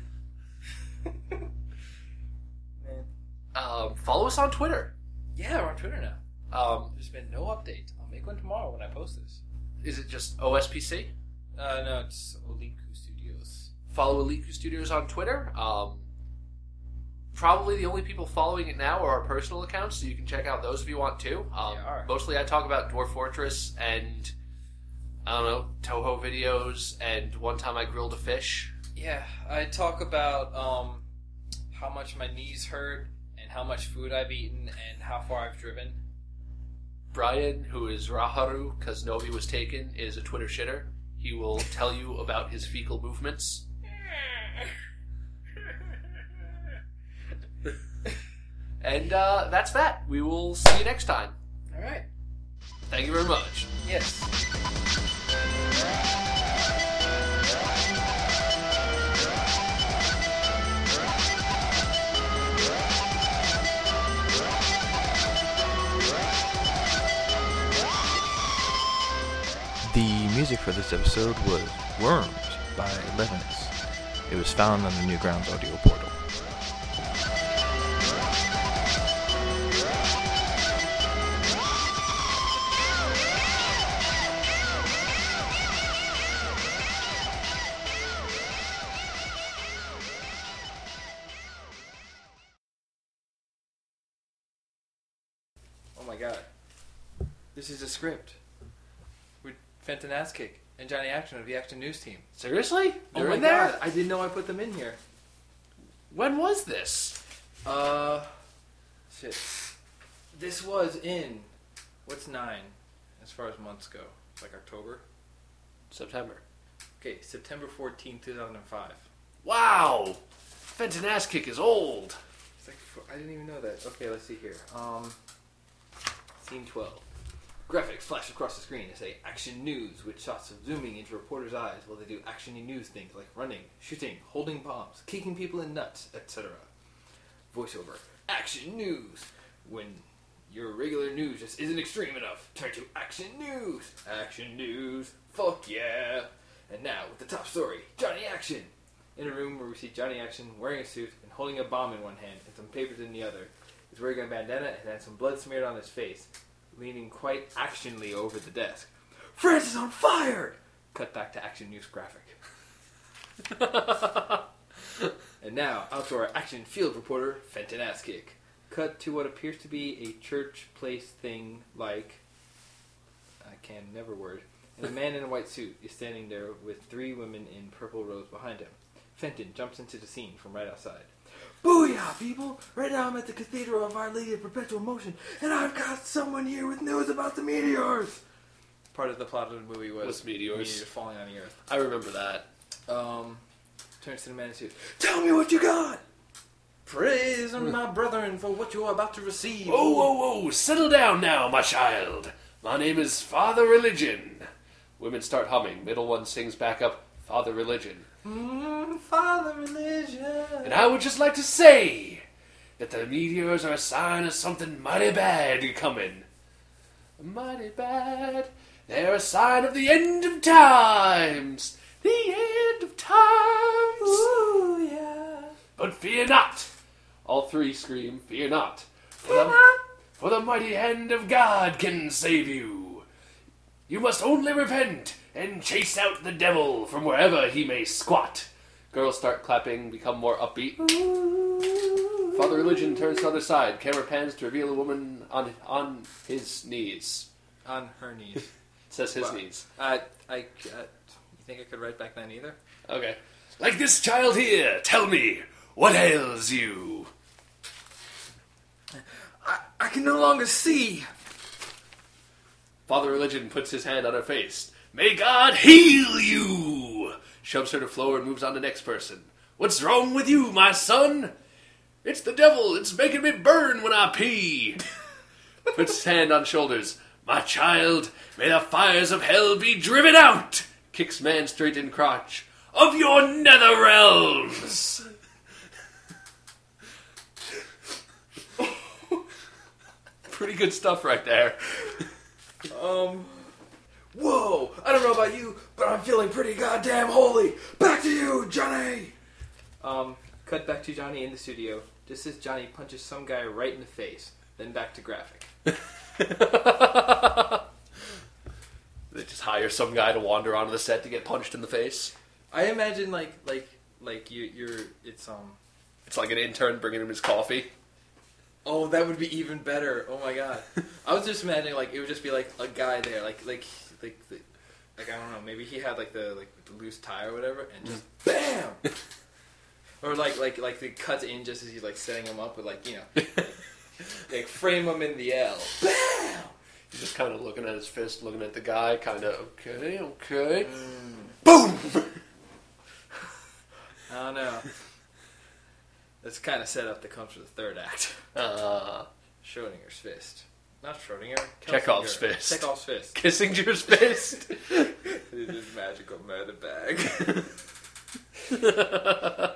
Man. Um, follow us on Twitter. Yeah, we're on Twitter now. Um, There's been no update. I'll make one tomorrow when I post this. is it just O S P C? Uh, no, it's Oliku Studios. Follow Aliku Studios on Twitter. Um, probably the only people following it now are our personal accounts, so you can check out those if you want to. Um, They are. Mostly I talk about Dwarf Fortress and, I don't know, Toho videos, and one time I grilled a fish. Yeah, I talk about um, how much my knees hurt and how much food I've eaten and how far I've driven. Brian, who is Raharu, because Novi was taken, is a Twitter shitter. He will tell you about his fecal movements. And uh, that's that. We will see you next time. All right. Thank you very much. Yes. The music for this episode was Worms by Levinus. It was found on the Newgrounds audio portal. Oh my god. This is a script. With Fenton Asskick and Johnny Action of the Action News Team. Seriously? Oh They're my in there? god, I didn't know I put them in here. When was this? Uh, shit. This was in, what's nine as far as months go? It's like October? September. Okay, September fourteenth, two thousand five. Wow! Fenton Ass Kick is old. It's like, I didn't even know that. Okay, let's see here. Um, scene twelve. Graphics flash across the screen to say action news with shots of zooming into reporters' eyes while they do actiony news things like running, shooting, holding bombs, kicking people in nuts, et cetera. Voiceover. Action news. When your regular news just isn't extreme enough, turn to action news. Action news. Fuck yeah. And now with the top story, Johnny Action. In a room where we see Johnny Action wearing a suit and holding a bomb in one hand and some papers in the other. He's wearing a bandana and has some blood smeared on his face, leaning quite actionly over the desk. France is on fire! Cut back to Action News graphic. And now, outdoor action field reporter Fenton Asskick. cut to what appears to be a church place thing like... I can never word. And a man in a white suit is standing there with three women in purple robes behind him. Fenton jumps into the scene from right outside. Booyah, people! Right now I'm at the Cathedral of Our Lady of Perpetual Motion, and I've got someone here with news about the meteors! Part of the plot of the movie was, was meteors. meteors falling on the earth. I remember that. Um, turns to the man in the suit. Tell me what you got! Praise my brethren for what you are about to receive. Whoa, whoa, whoa! Settle down now, my child. My name is Father Religion. Women start humming. Middle one sings back up, Father Religion. Mm, Father Religion. And I would just like to say that the meteors are a sign of something mighty bad coming. Mighty bad. They're a sign of the end of times. The end of times. Ooh, yeah. But fear not. All three scream, fear not. For Fear the, not. For the mighty hand of God can save you. You must only repent and chase out the devil from wherever he may squat. Girls start clapping, become more upbeat. Ooh. Father Religion turns to the other side. Camera pans to reveal a woman on on his knees. On her knees. It says his Wow. knees. Uh, I, uh, you think I could write back then either? Okay. Like this child here, tell me, what ails you? I, I can no longer see. Father Religion puts his hand on her face. May God heal you! Shoves her to the floor and moves on to the next person. What's wrong with you, my son? It's the devil. It's making me burn when I pee. Puts his hand on shoulders. My child, may the fires of hell be driven out! Kicks man straight in crotch. Of your nether realms! Pretty good stuff right there. Um, whoa, I don't know about you, but I'm feeling pretty goddamn holy. Back to you, Johnny! Um, cut back to Johnny in the studio. Just as Johnny punches some guy right in the face. Then back to graphic. They just hire some guy to wander onto the set to get punched in the face. I imagine like, like, like you, you're, it's, um... It's like an intern bringing him his coffee. Oh, that would be even better. Oh my god. I was just imagining like, it would just be like a guy there, like, like, like, like, like I don't know, maybe he had like the, like, the loose tie or whatever, and just BAM! Or like, like, like they cut in just as he's like setting him up with like, you know, like, like frame him in the L. BAM! He's just kind of looking at his fist, looking at the guy, kind of, okay, okay. Mm. Boom! I don't know. That's kind of set up that comes for the third act. Uh, Schrodinger's fist. Not Schrodinger. Chekhov's Kelsinger. fist. Chekhov's fist. Kissinger's fist. This is magical murder bag.